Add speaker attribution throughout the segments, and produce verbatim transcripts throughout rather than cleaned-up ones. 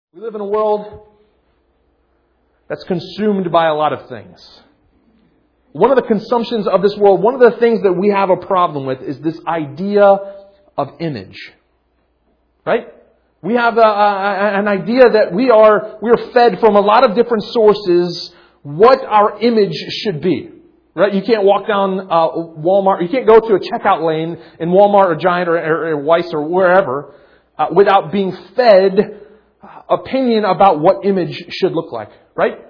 Speaker 1: We live in a world that's consumed by a lot of things. One of the consumptions of this world, one of the things that we have a problem with is this idea of image. Right? We have a, a, an idea that we are we are fed from a lot of different sources what our image should be. Right? You can't walk down uh, Walmart. You can't go to a checkout lane in Walmart or Giant or, or, or Weiss or wherever uh, without being fed opinion about what image should look like. Right?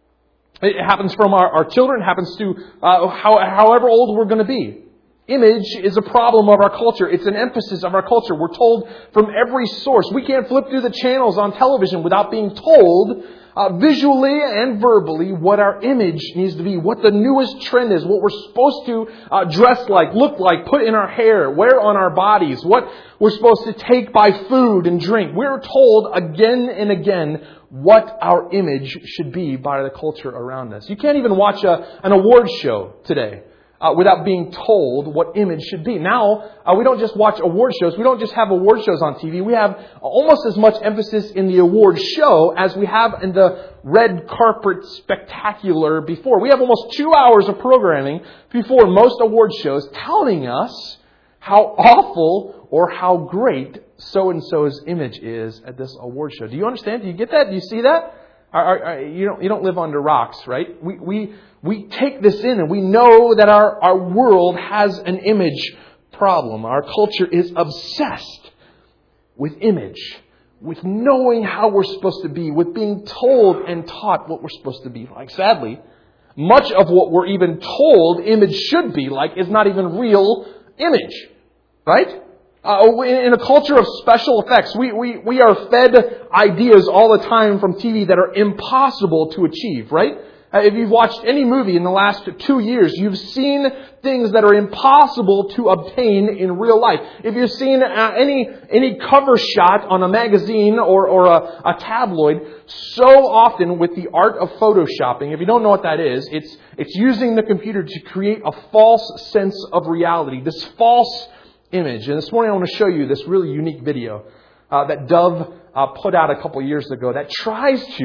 Speaker 1: It happens from our, our children. It happens to uh, how, however old we're going to be. Image is a problem of our culture. It's an emphasis of our culture. We're told from every source. We can't flip through the channels on television without being told uh, visually and verbally what our image needs to be, what the newest trend is, what we're supposed to uh, dress like, look like, put in our hair, wear on our bodies, what we're supposed to take by food and drink. We're told again and again what our image should be by the culture around us. You can't even watch a, an award show today Uh, without being told what image should be. Now, uh, we don't just watch award shows. We don't just have award shows on T V. We have almost as much emphasis in the award show as we have in the red carpet spectacular before. We have almost two hours of programming before most award shows telling us how awful or how great so-and-so's image is at this award show. Do you understand? Do you get that? Do you see that? Are, are, are, you don't, you don't live under rocks, right? We, we, we take this in and we know that our, our world has an image problem. Our culture is obsessed with image, with knowing how we're supposed to be, with being told and taught what we're supposed to be like. Sadly, much of what we're even told image should be like is not even real image, right? Uh, in a culture of special effects, we, we, we are fed ideas all the time from T V that are impossible to achieve, right? Uh, if you've watched any movie in the last two years, you've seen things that are impossible to obtain in real life. If you've seen uh, any any cover shot on a magazine or, or a, a tabloid, so often with the art of photoshopping, if you don't know what that is, it's it's using the computer to create a false sense of reality, this false image. And this morning I want to show you this really unique video uh, that Dove uh, put out a couple years ago that tries to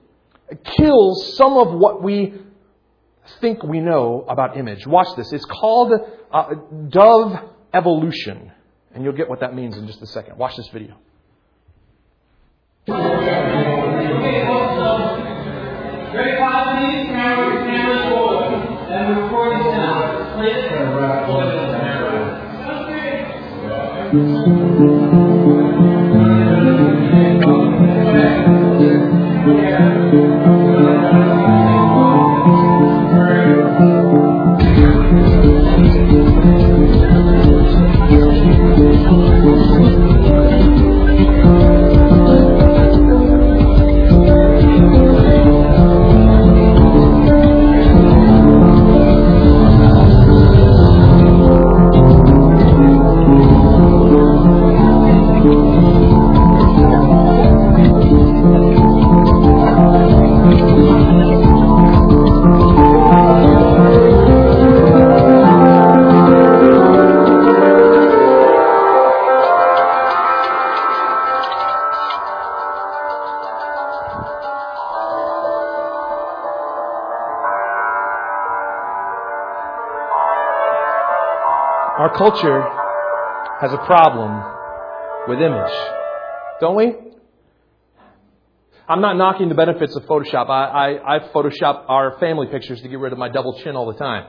Speaker 1: kill some of what we think we know about image. Watch this. It's called uh, Dove Evolution. And you'll get what that means in just a second. Watch this video.
Speaker 2: Very positive camera, camera forward. And record the sound. Play it. Play it.
Speaker 1: Our culture has a problem with image, don't we? I'm not knocking the benefits of Photoshop. I, I, I Photoshop our family pictures to get rid of my double chin all the time.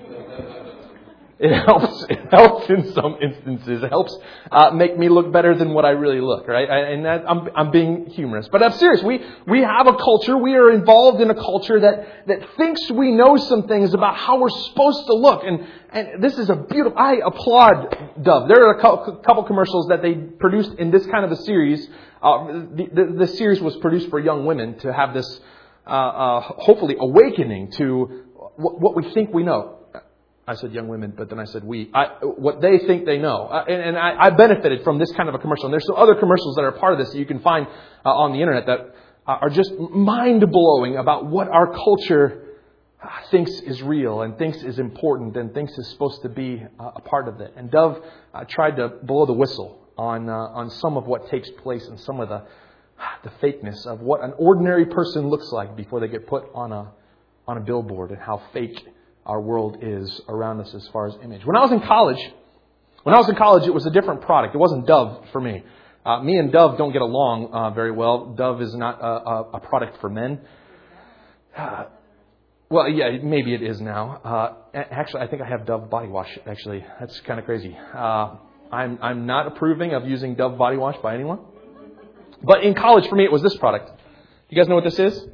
Speaker 1: It helps. It helps in some instances. It helps uh, make me look better than what I really look, right? And that, I'm, I'm being humorous, but I'm serious. We we have a culture. We are involved in a culture that that thinks we know some things about how we're supposed to look. And and this is a beautiful. I applaud Dove. There are a couple commercials that they produced in this kind of a series. Uh, the, the the series was produced for young women to have this uh, uh, hopefully awakening to what, what we think we know. I said young women, but then I said we. I, what they think they know. Uh, and and I, I benefited from this kind of a commercial. And there's some other commercials that are part of this that you can find uh, on the internet that uh, are just mind-blowing about what our culture thinks is real and thinks is important and thinks is supposed to be uh, a part of it. And Dove uh, tried to blow the whistle on uh, on some of what takes place in some of the the fakeness of what an ordinary person looks like before they get put on a on a billboard, and how fake our world is around us as far as image. When I was in college, when I was in college, it was a different product. It wasn't Dove for me. Uh, me and Dove don't get along uh, very well. Dove is not a, a, a product for men. Uh, well, yeah, maybe it is now. Uh, actually, I think I have Dove body wash. Actually, that's kind of crazy. Uh, I'm I'm not approving of using Dove body wash by anyone. But in college, for me, it was this product. You guys know what this is?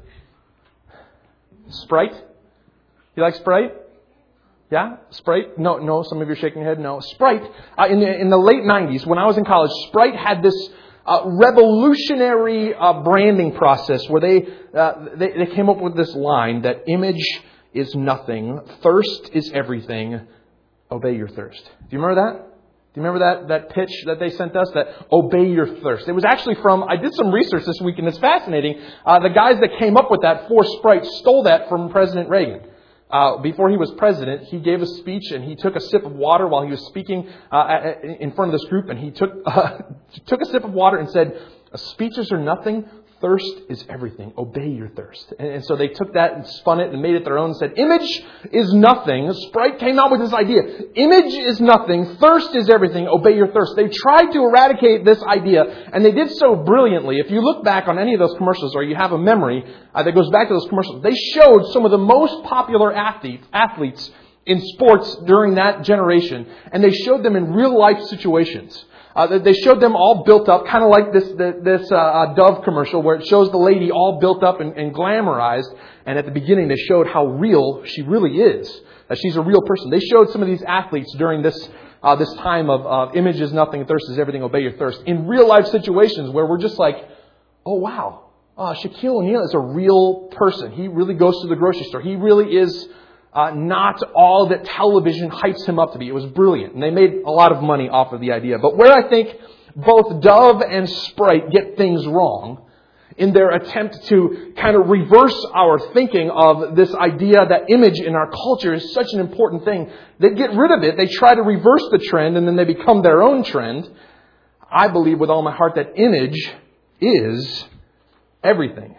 Speaker 1: Sprite. You like Sprite? Yeah? Sprite? No, no. Some of you are shaking your head. No. Sprite, uh, in, the, in the late nineties, when I was in college, Sprite had this uh, revolutionary uh, branding process where they, uh, they they came up with this line that image is nothing, thirst is everything, obey your thirst. Do you remember that? Do you remember that, that pitch that they sent us? That obey your thirst. It was actually from, I did some research this week and it's fascinating. Uh, the guys that came up with that for Sprite stole that from President Reagan. Uh, before he was president, he gave a speech and he took a sip of water while he was speaking uh, in front of this group. And he took, uh, took a sip of water and said, speeches are nothing. Thirst is everything. Obey your thirst. And, and so they took that and spun it and made it their own and said, image is nothing. Sprite came out with this idea. Image is nothing. Thirst is everything. Obey your thirst. They tried to eradicate this idea, and they did so brilliantly. If you look back on any of those commercials, or you have a memory uh, that goes back to those commercials, they showed some of the most popular athletes, athletes in sports during that generation, and they showed them in real life situations. Uh, they showed them all built up, kind of like this this uh, Dove commercial where it shows the lady all built up and, and glamorized. And at the beginning, they showed how real she really is, that she's a real person. They showed some of these athletes during this uh, this time of uh, image is nothing, thirst is everything, obey your thirst, in real life situations where we're just like, oh, wow, uh, Shaquille O'Neal is a real person. He really goes to the grocery store. He really is Uh, not all that television hypes him up to be. It was brilliant. And they made a lot of money off of the idea. But where I think both Dove and Sprite get things wrong in their attempt to kind of reverse our thinking of this idea that image in our culture is such an important thing, they get rid of it. They try to reverse the trend and then they become their own trend. I believe with all my heart that image is everything.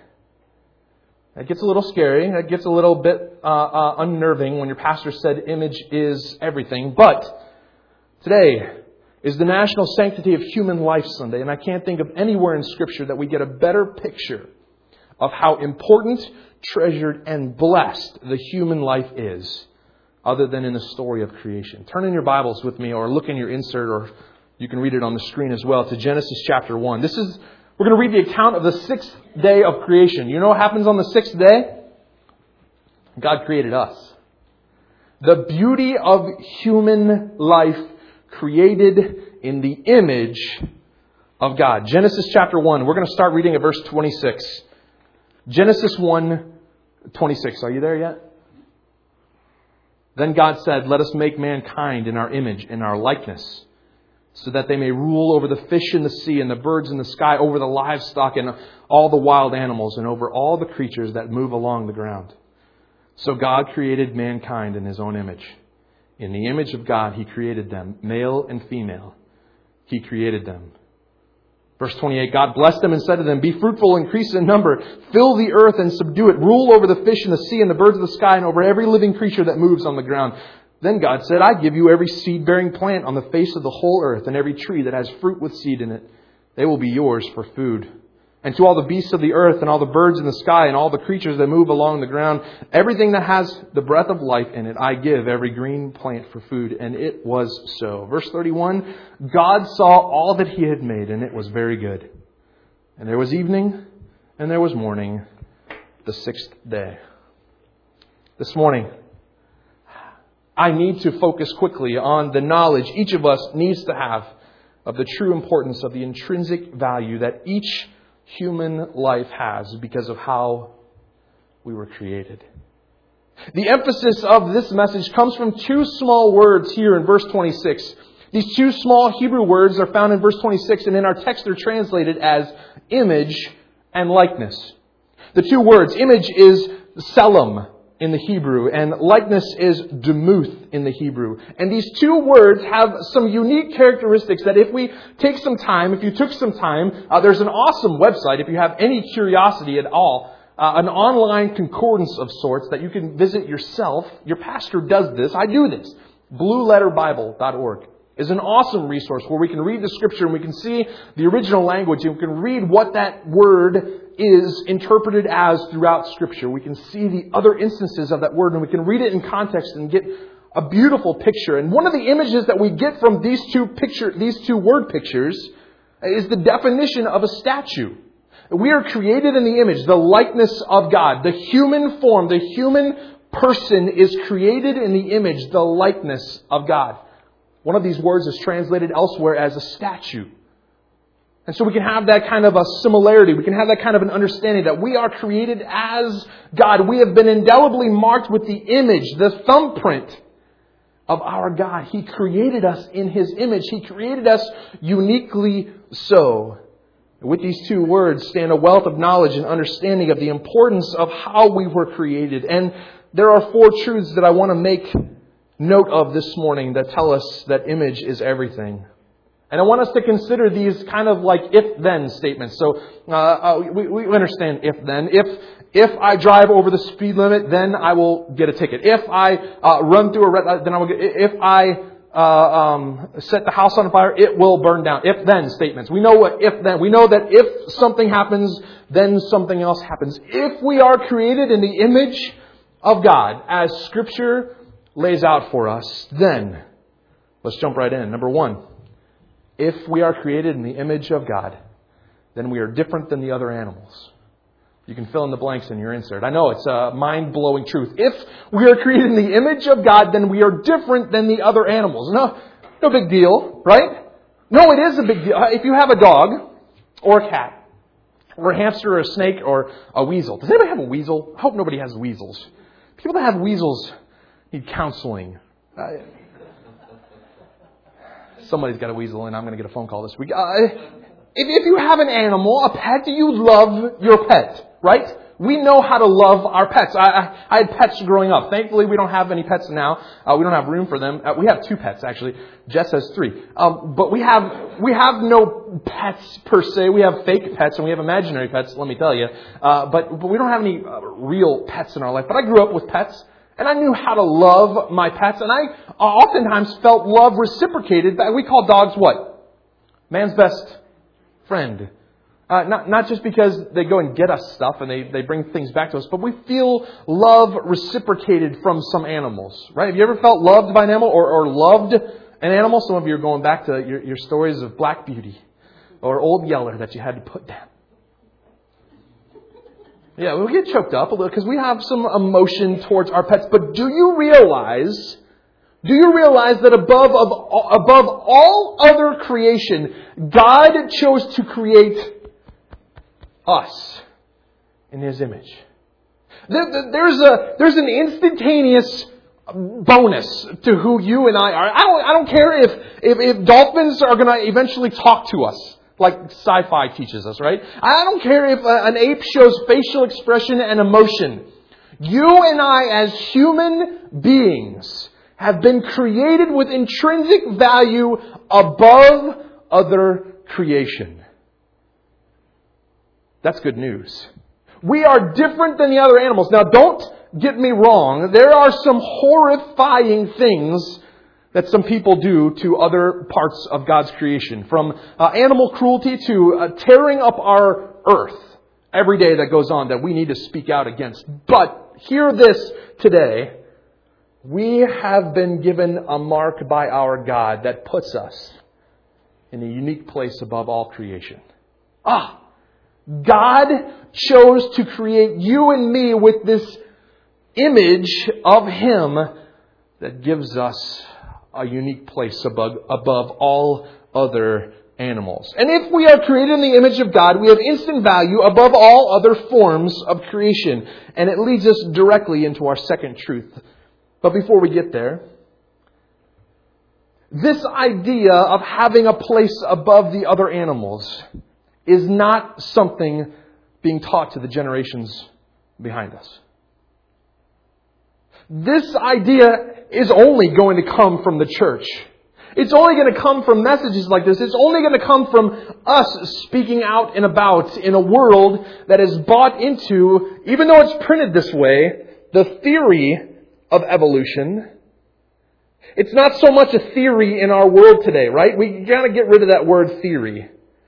Speaker 1: That gets a little scary. That gets a little bit uh, uh, unnerving when your pastor said image is everything. But today is the National Sanctity of Human Life Sunday. And I can't think of anywhere in Scripture that we get a better picture of how important, treasured, and blessed the human life is other than in the story of creation. Turn in your Bibles with me, or look in your insert, or you can read it on the screen as well, to Genesis chapter one. This is... We're going to read the account of the sixth day of creation. You know what happens on the sixth day? God created us. The beauty of human life created in the image of God. Genesis chapter one. We're going to start reading at verse twenty-six. Genesis one, twenty-six. Are you there yet? Then God said, "Let us make mankind in our image, in our likeness, so that they may rule over the fish in the sea and the birds in the sky, over the livestock and all the wild animals, and over all the creatures that move along the ground." So God created mankind in His own image. In the image of God, He created them, male and female. He created them. Verse twenty-eight, God blessed them and said to them, "Be fruitful, increase in number, fill the earth and subdue it, rule over the fish in the sea and the birds of the sky, and over every living creature that moves on the ground." Then God said, "I give you every seed-bearing plant on the face of the whole earth, and every tree that has fruit with seed in it. They will be yours for food. And to all the beasts of the earth, and all the birds in the sky, and all the creatures that move along the ground, everything that has the breath of life in it, I give every green plant for food." And it was so. Verse thirty-one, God saw all that He had made, and it was very good. And there was evening, and there was morning, the sixth day. This morning, I need to focus quickly on the knowledge each of us needs to have of the true importance of the intrinsic value that each human life has because of how we were created. The emphasis of this message comes from two small words here in verse twenty-six. These two small Hebrew words are found in verse twenty-six, and in our text they're translated as image and likeness. The two words, image is selim. in the Hebrew, and likeness is demuth in the Hebrew. And these two words have some unique characteristics that if we take some time, if you took some time, uh, there's an awesome website, if you have any curiosity at all, uh, an online concordance of sorts that you can visit yourself. Your pastor does this. I do this. blue letter bible dot org is an awesome resource where we can read the Scripture and we can see the original language and we can read what that word is interpreted as throughout Scripture. We can see the other instances of that word and we can read it in context and get a beautiful picture. And one of the images that we get from these two picture, these two word pictures is the definition of a statue. We are created in the image, the likeness of God. The human form, the human person is created in the image, the likeness of God. One of these words is translated elsewhere as a statue. And so we can have that kind of a similarity. We can have that kind of an understanding that we are created as God. We have been indelibly marked with the image, the thumbprint of our God. He created us in His image. He created us uniquely so. With these two words stand a wealth of knowledge and understanding of the importance of how we were created. And there are four truths that I want to make note of this morning that tell us that image is everything. And I want us to consider these kind of like if-then statements. So uh, uh, we, we understand if-then. If if I drive over the speed limit, then I will get a ticket. If I uh, run through a red light, then I will get. If I uh, um, set the house on fire, it will burn down. If-then statements. We know what if-then. We know that if something happens, then something else happens. If we are created in the image of God, as Scripture lays out for us, then let's jump right in. Number one. If we are created in the image of God, then we are different than the other animals. You can fill in the blanks in your insert. I know it's a mind-blowing truth. If we are created in the image of God, then we are different than the other animals. No, no big deal, right? No, it is a big deal. If you have a dog or a cat or a hamster or a snake or a weasel. Does anybody have a weasel? I hope nobody has weasels. People that have weasels need counseling. Uh, Somebody's got a weasel and I'm going to get a phone call this week. Uh, if, if you have an animal, a pet, you love your pet, right? We know how to love our pets. I, I, I had pets growing up. Thankfully, we don't have any pets now. Uh, we don't have room for them. Uh, we have two pets, actually. Jess has three. Um, but we have we have no pets per se. We have fake pets and we have imaginary pets, let me tell you. Uh, but, but we don't have any uh, real pets in our life. But I grew up with pets. And I knew how to love my pets. And I oftentimes felt love reciprocated. We call dogs what? Man's best friend. Uh, not, not just because they go and get us stuff and they, they bring things back to us, but we feel love reciprocated from some animals. Right? Have you ever felt loved by an animal or, or loved an animal? Some of you are going back to your, your stories of Black Beauty or Old Yeller that you had to put down. Yeah, we'll get choked up a little because we have some emotion towards our pets. But do you realize, do you realize that above, of, above all other creation, God chose to create us in His image? There, there's a, there's an instantaneous bonus to who you and I are. I don't, I don't care if, if, if dolphins are going to eventually talk to us. Like sci-fi teaches us, right? I don't care if an ape shows facial expression and emotion. You and I, as human beings, have been created with intrinsic value above other creation. That's good news. We are different than the other animals. Now, don't get me wrong. There are some horrifying things that some people do to other parts of God's creation. From uh, animal cruelty to uh, tearing up our earth every day that goes on that we need to speak out against. But hear this today. We have been given a mark by our God that puts us in a unique place above all creation. Ah! God chose to create you and me with this image of Him that gives us a unique place above, above all other animals. And if we are created in the image of God, we have instant value above all other forms of creation. And it leads us directly into our second truth. But before we get there, this idea of having a place above the other animals is not something being taught to the generations behind us. this idea is only going to come from the church. It's only going to come from messages like this. It's only going to come from us speaking out and about in a world that is bought into, even though it's printed this way, the theory of evolution. It's not so much a theory in our world today, right? We got to get rid of that word theory.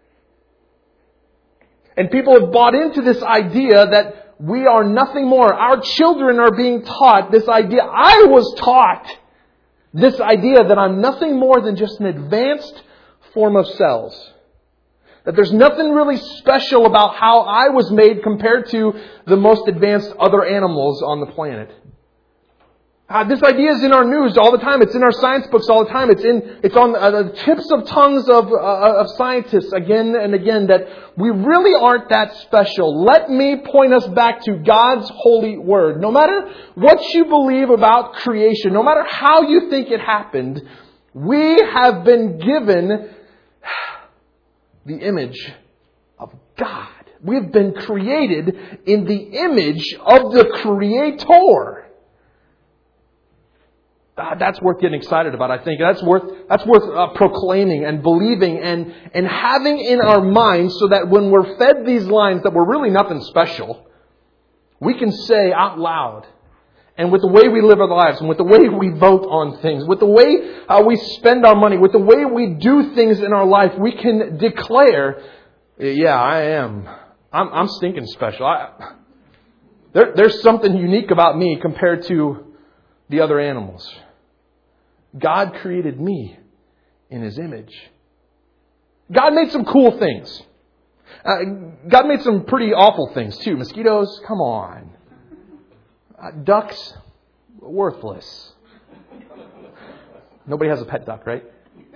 Speaker 1: And people have bought into this idea that we are nothing more. Our children are being taught this idea. I was taught this idea that I'm nothing more than just an advanced form of cells. That there's nothing really special about how I was made compared to the most advanced other animals on the planet. Uh, this idea is in our news all the time. It's in our science books all the time. It's in it's on uh, the tips of tongues of uh, of scientists again and again that we really aren't that special. Let me point us back to God's holy word. No matter what you believe about creation, no matter how you think it happened, we have been given the image of God. We've been created in the image of the Creator. Uh, that's worth getting excited about, I think. That's worth that's worth uh, proclaiming and believing and, and having in our minds so that when we're fed these lines that we're really nothing special, we can say out loud, and with the way we live our lives, and with the way we vote on things, with the way uh, we spend our money, with the way we do things in our life, we can declare, yeah, I am. I'm, I'm stinking special. I, there, there's something unique about me compared to the other animals. God created me in His image. God made some cool things. Uh, God made some pretty awful things too. Mosquitoes, come on. Uh, ducks, worthless. Nobody has a pet duck, right?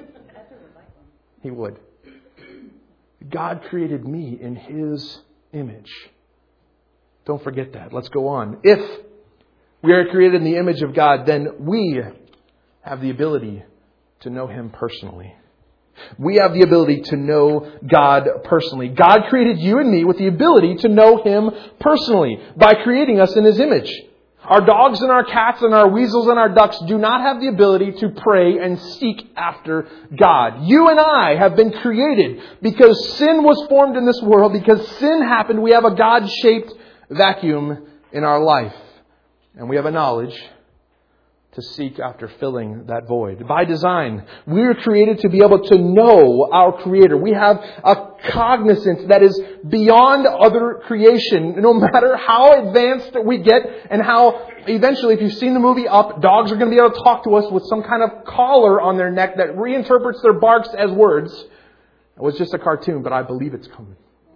Speaker 1: He would. God created me in His image. Don't forget that. Let's go on. If we are created in the image of God, then we have the ability to know Him personally. We have the ability to know God personally. God created you and me with the ability to know Him personally by creating us in His image. Our dogs and our cats and our weasels and our ducks do not have the ability to pray and seek after God. You and I have been created because sin was formed in this world. Because sin happened, we have a God-shaped vacuum in our life. And we have a knowledge to seek after filling that void. By design, we are created to be able to know our Creator. We have a cognizance that is beyond other creation. No matter how advanced we get and how eventually, if you've seen the movie Up, dogs are going to be able to talk to us with some kind of collar on their neck that reinterprets their barks as words. It was just a cartoon, but I believe it's coming.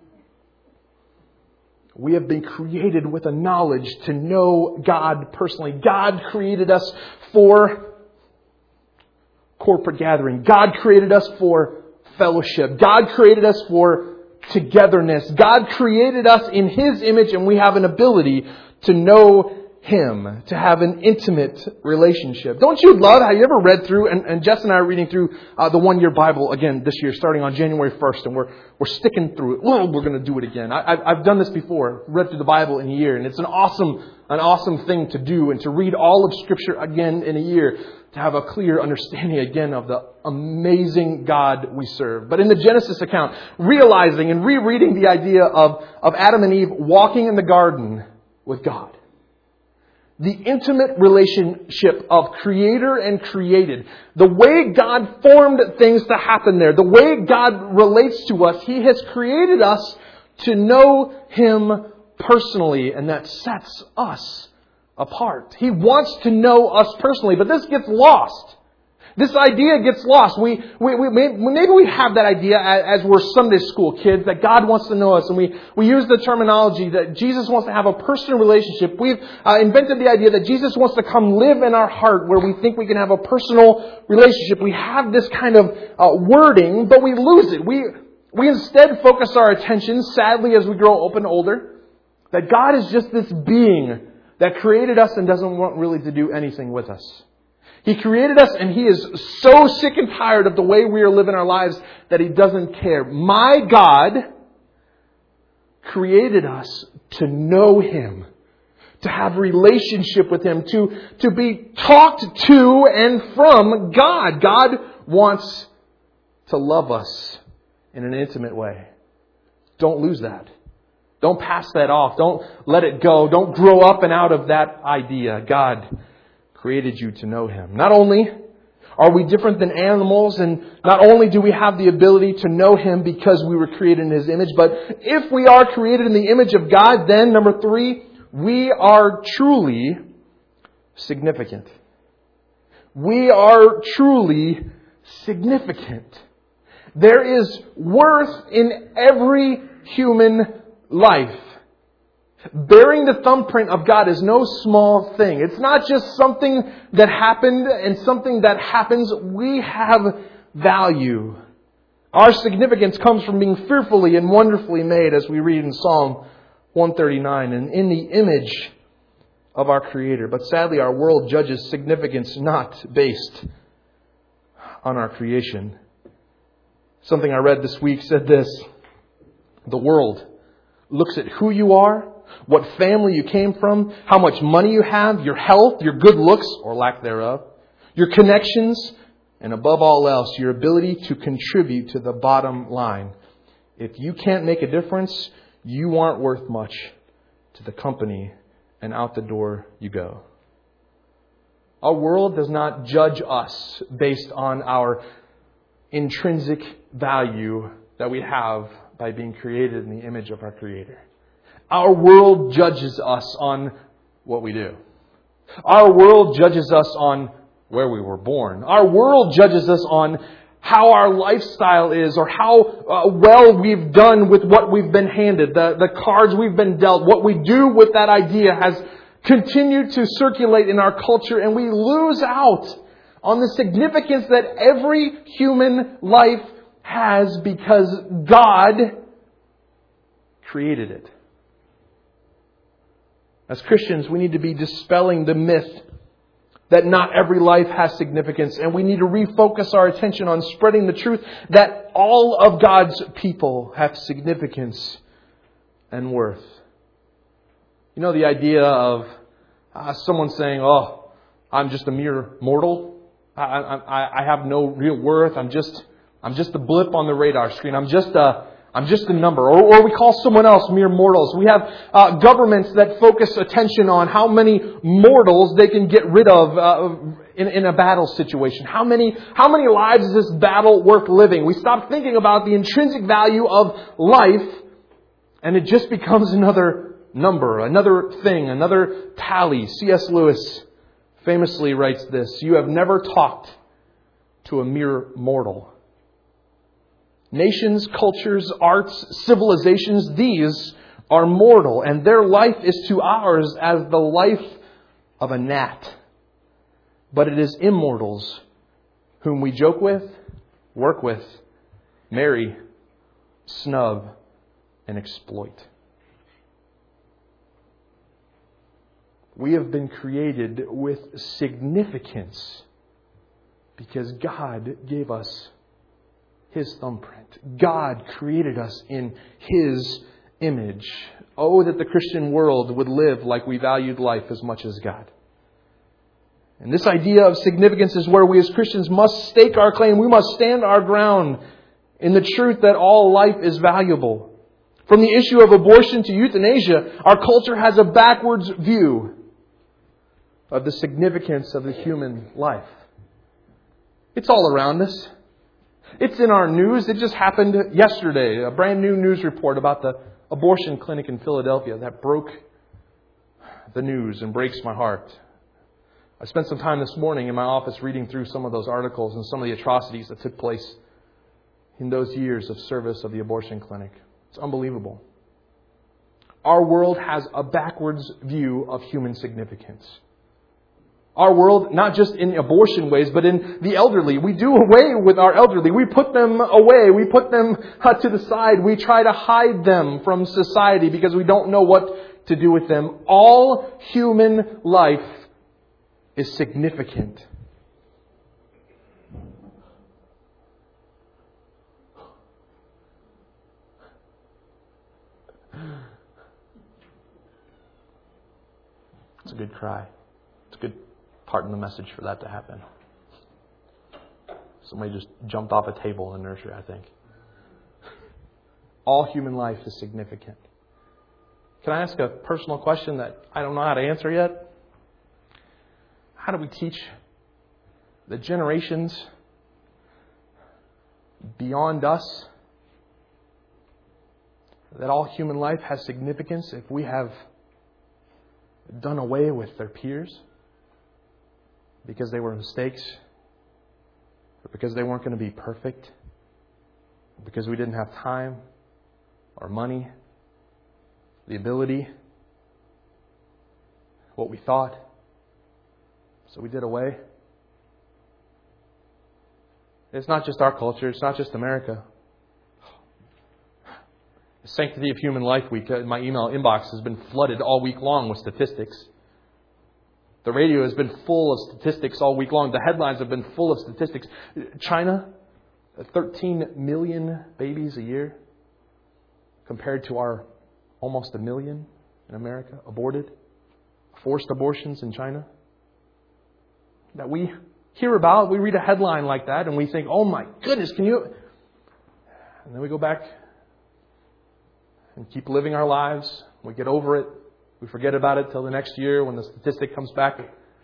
Speaker 1: We have been created with a knowledge to know God personally. God created us for corporate gathering. God created us for fellowship. God created us for togetherness. God created us in His image, and we have an ability to know Him, to have an intimate relationship. Don't you love how you ever read through, and, and Jess and I are reading through uh, the one-year Bible again this year, starting on January first, and we're we're sticking through it. Oh, we're going to do it again. I, I've, I've done this before, read through the Bible in a year, and it's an awesome, an awesome thing to do, and to read all of Scripture again in a year, to have a clear understanding again of the amazing God we serve. But in the Genesis account, realizing and rereading the idea of, of Adam and Eve walking in the garden with God. The intimate relationship of Creator and created. The way God formed things to happen there. The way God relates to us. He has created us to know Him personally. And that sets us apart. He wants to know us personally. But this gets lost. This idea gets lost. We, we, we maybe we have that idea as we're Sunday school kids that God wants to know us, and we, we use the terminology that Jesus wants to have a personal relationship. We've uh, invented the idea that Jesus wants to come live in our heart, where we think we can have a personal relationship. We have this kind of uh, wording, but we lose it. We we instead focus our attention, sadly, as we grow up and older, that God is just this being that created us and doesn't want really to do anything with us. He created us, and He is so sick and tired of the way we are living our lives that He doesn't care. My God created us to know Him, to have relationship with Him, to, to be talked to and from God. God wants to love us in an intimate way. Don't lose that. Don't pass that off. Don't let it go. Don't grow up and out of that idea. God created you to know Him. Not only are we different than animals, and not only do we have the ability to know Him because we were created in His image, but if we are created in the image of God, then number three, we are truly significant. We are truly significant. There is worth in every human life. Bearing the thumbprint of God is no small thing. It's not just something that happened and something that happens. We have value. Our significance comes from being fearfully and wonderfully made, as we read in Psalm one thirty-nine, and in the image of our Creator. But sadly, our world judges significance not based on our creation. Something I read this week said this: the world looks at who you are, what family you came from, how much money you have, your health, your good looks or lack thereof, your connections, and above all else, your ability to contribute to the bottom line. If you can't make a difference, you aren't worth much to the company, and out the door you go. Our world does not judge us based on our intrinsic value that we have by being created in the image of our Creator. Our world judges us on what we do. Our world judges us on where we were born. Our world judges us on how our lifestyle is, or how uh, well we've done with what we've been handed, the, the cards we've been dealt. What we do with that idea has continued to circulate in our culture, and we lose out on the significance that every human life has because God created it. As Christians, we need to be dispelling the myth that not every life has significance, and we need to refocus our attention on spreading the truth that all of God's people have significance and worth. You know, the idea of uh, someone saying, "Oh, I'm just a mere mortal. I, I, I have no real worth. I'm just, I'm just a blip on the radar screen. I'm just a, I'm just a number." Or, or we call someone else mere mortals. We have uh, governments that focus attention on how many mortals they can get rid of uh, in, in a battle situation. How many, how many lives is this battle worth living? We stop thinking about the intrinsic value of life, and it just becomes another number, another thing, another tally. C S Lewis famously writes this: "You have never talked to a mere mortal." Nations, cultures, arts, civilizations, these are mortal, and their life is to ours as the life of a gnat. But it is immortals whom we joke with, work with, marry, snub, and exploit. We have been created with significance because God gave us His thumbprint. God created us in His image. Oh, that the Christian world would live like we valued life as much as God. And this idea of significance is where we as Christians must stake our claim. We must stand our ground in the truth that all life is valuable. From the issue of abortion to euthanasia, our culture has a backwards view of the significance of the human life. It's all around us. It's in our news. It just happened yesterday. A brand new news report about the abortion clinic in Philadelphia that broke the news and breaks my heart. I spent some time this morning in my office reading through some of those articles and some of the atrocities that took place in those years of service of the abortion clinic. It's unbelievable. Our world has a backwards view of human significance. Our world, not just in abortion ways, but in the elderly. We do away with our elderly. We put them away. We put them to the side. We try to hide them from society because we don't know what to do with them. All human life is significant. It's a good cry. It's a good part in the message for that to happen. Somebody just jumped off a table in the nursery, I think. All human life is significant. Can I ask a personal question that I don't know how to answer yet? How do we teach the generations beyond us that all human life has significance if we have done away with their peers because they were mistakes, or because they weren't going to be perfect, or because we didn't have time or money, the ability, what we thought, so we did away? It's not just our culture. It's not just America. The Sanctity of Human Life Week, my email inbox has been flooded all week long with statistics. The radio has been full of statistics all week long. The headlines have been full of statistics. China, thirteen million babies a year compared to our almost a million in America aborted. Forced abortions in China. That we hear about, we read a headline like that and we think, oh my goodness, can you... And then we go back and keep living our lives. We get over it. We forget about it till the next year when the statistic comes back.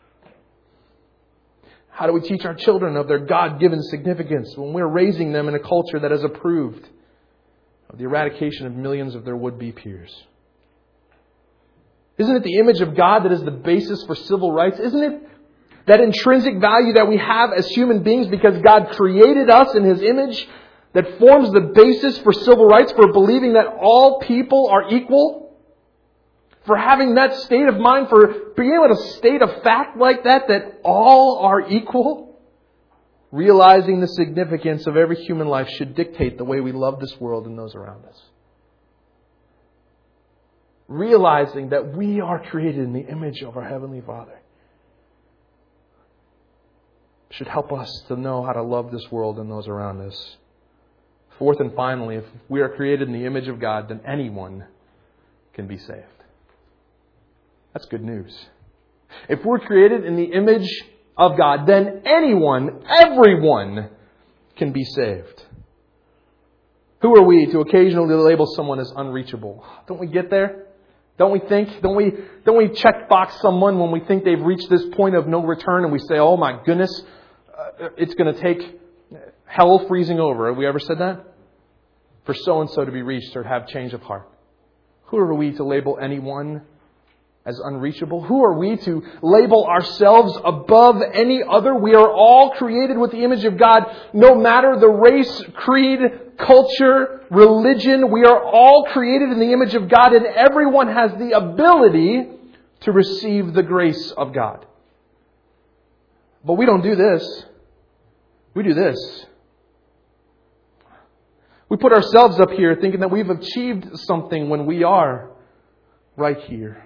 Speaker 1: How do we teach our children of their God-given significance when we're raising them in a culture that has approved of the eradication of millions of their would-be peers? Isn't it the image of God that is the basis for civil rights? Isn't it that intrinsic value that we have as human beings because God created us in His image that forms the basis for civil rights, for believing that all people are equal? For having that state of mind, for being able to state a fact like that, that all are equal? Realizing the significance of every human life should dictate the way we love this world and those around us. Realizing that we are created in the image of our Heavenly Father should help us to know how to love this world and those around us. Fourth and finally, if we are created in the image of God, then anyone can be saved. That's good news. If we're created in the image of God, then anyone, everyone can be saved. Who are we to occasionally label someone as unreachable? Don't we get there? Don't we think? Don't we, don't we check box someone when we think they've reached this point of no return and we say, oh my goodness, uh, it's going to take hell freezing over. Have we ever said that? For so-and-so to be reached or have change of heart. Who are we to label anyone as unreachable? Who are we to label ourselves above any other? We are all created with the image of God, no matter the race, creed, culture, religion. We are all created in the image of God, and everyone has the ability to receive the grace of God. But we don't do this. We do this. We put ourselves up here thinking that we've achieved something when we are right here.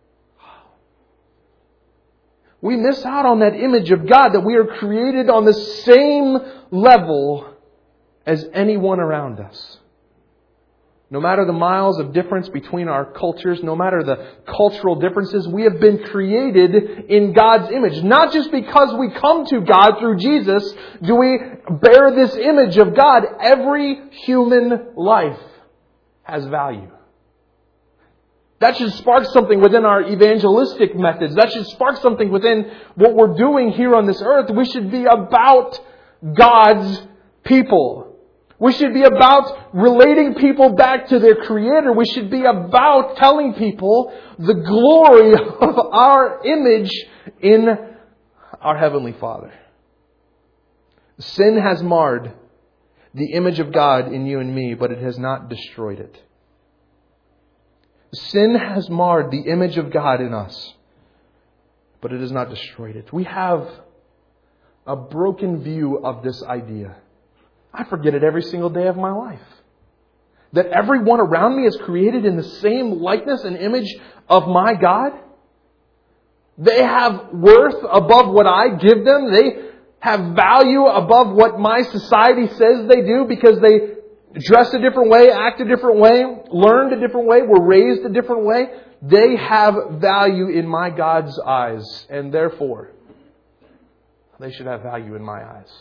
Speaker 1: We miss out on that image of God, that we are created on the same level as anyone around us. No matter the miles of difference between our cultures, no matter the cultural differences, we have been created in God's image. Not just because we come to God through Jesus do we bear this image of God. Every human life has value. That should spark something within our evangelistic methods. That should spark something within what we're doing here on this earth. We should be about God's people. We should be about relating people back to their Creator. We should be about telling people the glory of our image in our Heavenly Father. Sin has marred the image of God in you and me, but it has not destroyed it. Sin has marred the image of God in us, but it has not destroyed it. We have a broken view of this idea. I forget it every single day of my life. That everyone around me is created in the same likeness and image of my God. They have worth above what I give them. They have value above what my society says they do because they dress a different way, act a different way, learned a different way, were raised a different way. They have value in my God's eyes, and therefore, they should have value in my eyes.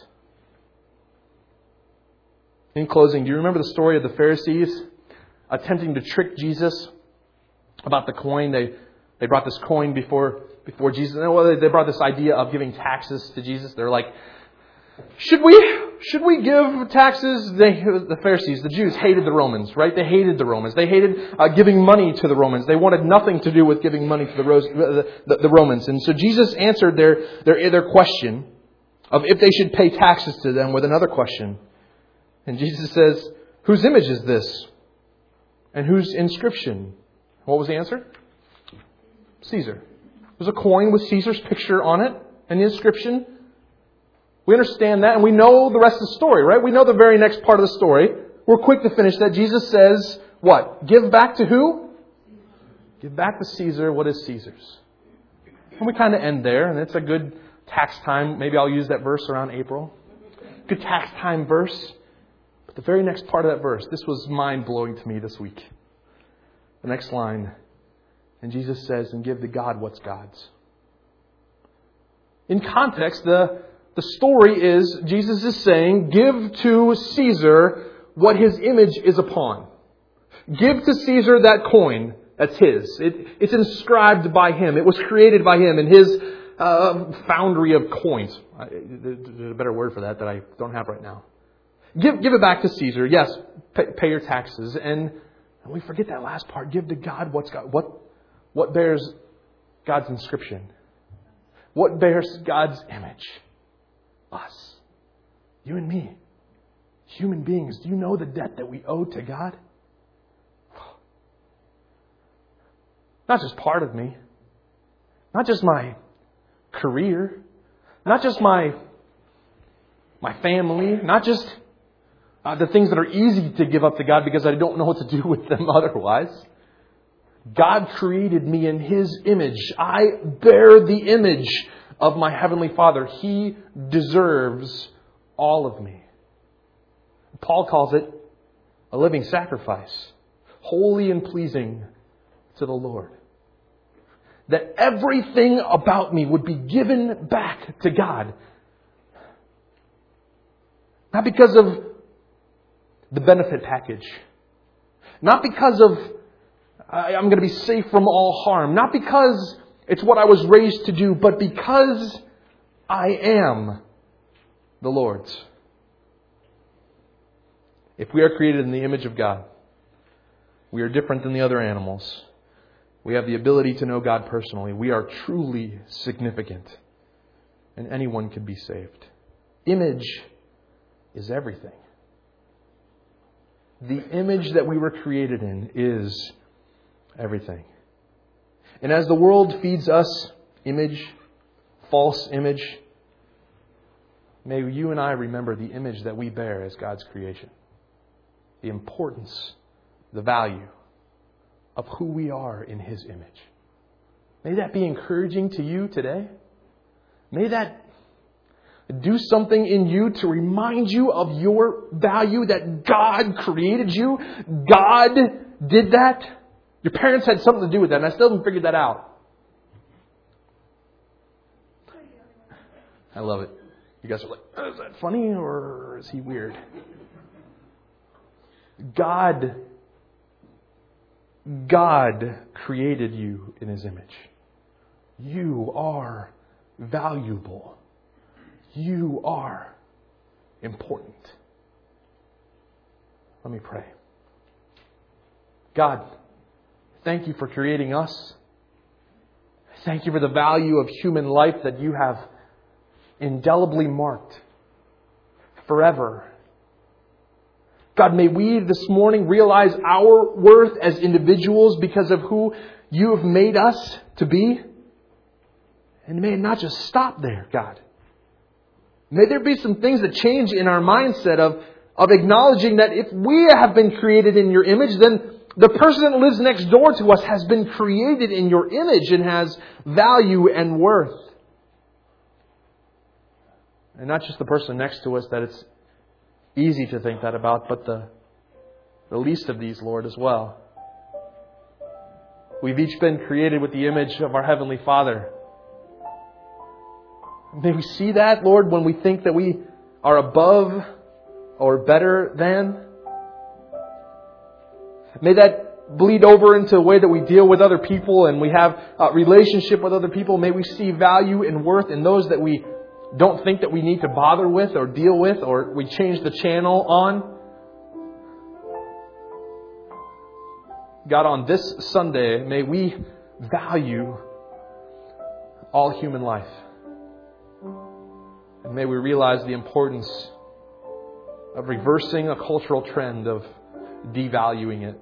Speaker 1: In closing, do you remember the story of the Pharisees attempting to trick Jesus about the coin? They they brought this coin before before Jesus. Well, they brought this idea of giving taxes to Jesus. They're like, should we should we give taxes? They, the Pharisees, the Jews, hated the Romans, right? They hated the Romans. They hated uh, giving money to the Romans. They wanted nothing to do with giving money to the, the, the, the Romans. And so Jesus answered their, their their question of if they should pay taxes to them with another question. And Jesus says, whose image is this? And whose inscription? What was the answer? Caesar. There's a coin with Caesar's picture on it, and the inscription. We understand that, and we know the rest of the story, right? We know the very next part of the story. We're quick to finish that. Jesus says, what? Give back to who? Give back to Caesar what is Caesar's. And we kind of end there, and it's a good tax time. Maybe I'll use that verse around April. Good tax time verse. But the very next part of that verse, this was mind-blowing to me this week. The next line, and Jesus says, and give to God what's God's. In context, the, the story is, Jesus is saying, give to Caesar what his image is upon. Give to Caesar that coin that's his. It, it's inscribed by him. It was created by him in his uh, foundry of coins. There's a better word for that that I don't have right now. Give, give it back to Caesar. Yes, pay, pay your taxes. And, and we forget that last part. Give to God what's God. What, what bears God's inscription? What bears God's image? Us. You and me. Human beings. Do you know the debt that we owe to God? Not just part of me. Not just my career. Not just my, my family. Not just uh, the things that are easy to give up to God because I don't know what to do with them otherwise. God created me in His image. I bear the image of my Heavenly Father. He deserves all of me. Paul calls it a living sacrifice, holy and pleasing to the Lord. That everything about me would be given back to God. Not because of the benefit package. Not because of I'm going to be safe from all harm. Not because it's what I was raised to do, but because I am the Lord's. If we are created in the image of God, we are different than the other animals. We have the ability to know God personally. We are truly significant. And anyone can be saved. Image is everything. The image that we were created in is everything. And as the world feeds us image, false image, may you and I remember the image that we bear as God's creation. The importance, the value of who we are in His image. May that be encouraging to you today. May that do something in you to remind you of your value, that God created you. God did that. Your parents had something to do with that, and I still haven't figured that out. I love it. You guys are like, oh, is that funny or is he weird? God, God created you in His image. You are valuable. You are important. Let me pray. God, thank You for creating us. Thank You for the value of human life that You have indelibly marked forever. God, may we this morning realize our worth as individuals because of who You have made us to be. And may it not just stop there, God. May there be some things that change in our mindset of, of acknowledging that if we have been created in Your image, then the person that lives next door to us has been created in Your image and has value and worth. And not just the person next to us that it's easy to think that about, but the, the least of these, Lord, as well. we've each been created with the image of our Heavenly Father. May we see that, Lord, when we think that we are above or better than. May that bleed over into the way that we deal with other people and we have a relationship with other people. May we see value and worth in those that we don't think that we need to bother with or deal with, or we change the channel on. God, on this Sunday, may we value all human life. And may we realize the importance of reversing a cultural trend of devaluing it.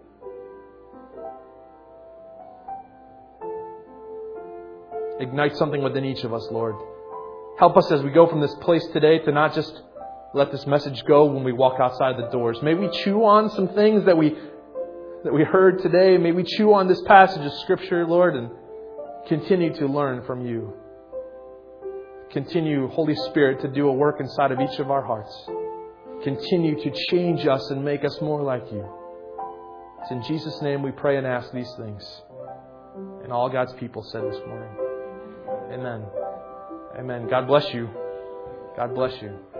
Speaker 1: Ignite something within each of us, Lord. Help us as we go from this place today to not just let this message go when we walk outside the doors. May we chew on some things that we that we heard today. May we chew on this passage of Scripture, Lord, and continue to learn from You. Continue, Holy Spirit, to do a work inside of each of our hearts. Continue to change us and make us more like You. It's in Jesus' name we pray and ask these things. And all God's people said this morning. Amen. Amen. God bless you. God bless you.